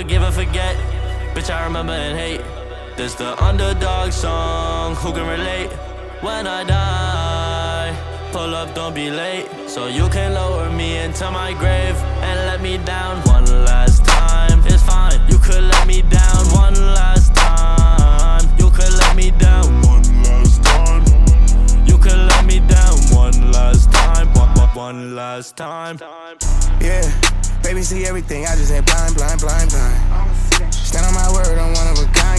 forgive or forget. Bitch, I remember and hate. This the underdog song, who can relate? When I die, pull up, don't be late. So you can lower me into my grave and let me down one last time. It's fine, you could let me down one last time. You could let me down one last time. You could let me down one last time. One last time. Yeah, baby see everything, I just ain't blind. Stand on my word, I'm one of a kind.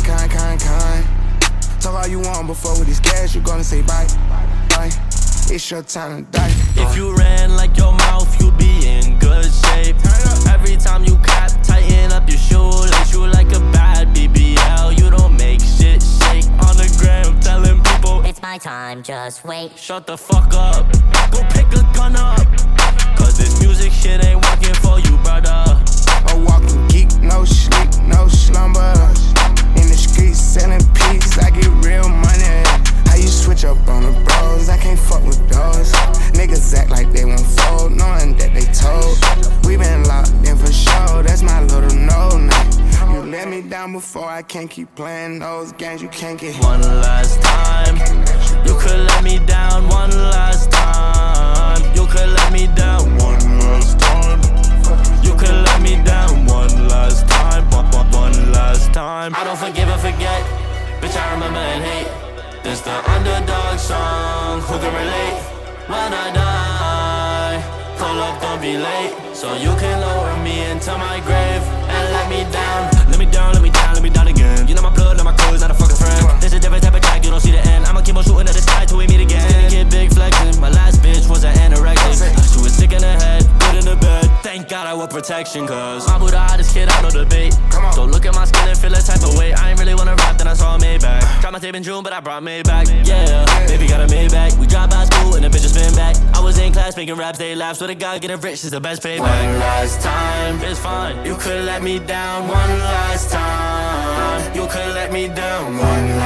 Talk all you want before with these gas, you gonna say bye. It's your time to die. If you ran like your mouth, you'd be in good shape. Every time you cap, tighten up your shoelace. You like a bad BBL, you don't make shit shake. On the gram, telling people it's my time, just wait. shut the fuck up, go pick a gun up. Cause this music shit ain't working for you, brother. A walking geek, no sleep, no slumber. In the streets selling peace, I get real money. How you switch up on the bros? I can't fuck with those. Niggas act like they won't fold, knowing that they told. We been locked in for sure, that's my little no-name. You let me down before, I can't keep playing those games, you can't get one last time. You could let me down one last time. You could let me down one last time. You could let me down one last time. One last time. I don't forgive or forget. Bitch, I remember and hate. This the underdog song, who can relate? When I die, pull up, don't be late. So you can lower me into my grave and let me down. Let me down, let me down, let me down again. You know my blood, not my clothes, not a fucking friend. This is a different type of track, you don't see the end. I'ma keep on shooting at the sky till we meet again. Didn't get big flexing, my last bitch was an anorexic. She was sick in the head, good in the bed. Thank God I wore protection, cause I'm who the hottest kid, I no debate. Don't look at my skin and feel a type of way. I ain't really wanna rap, then I saw Maybach. Dropped my tape in June, but I brought Maybach. Yeah, baby got a Maybach. We drive by school and the bitches spin back. I was in class making raps, they laugh. So the guy getting rich is the best payback. One last time, it's fine. You could let me down one last time. You could let me down one last time.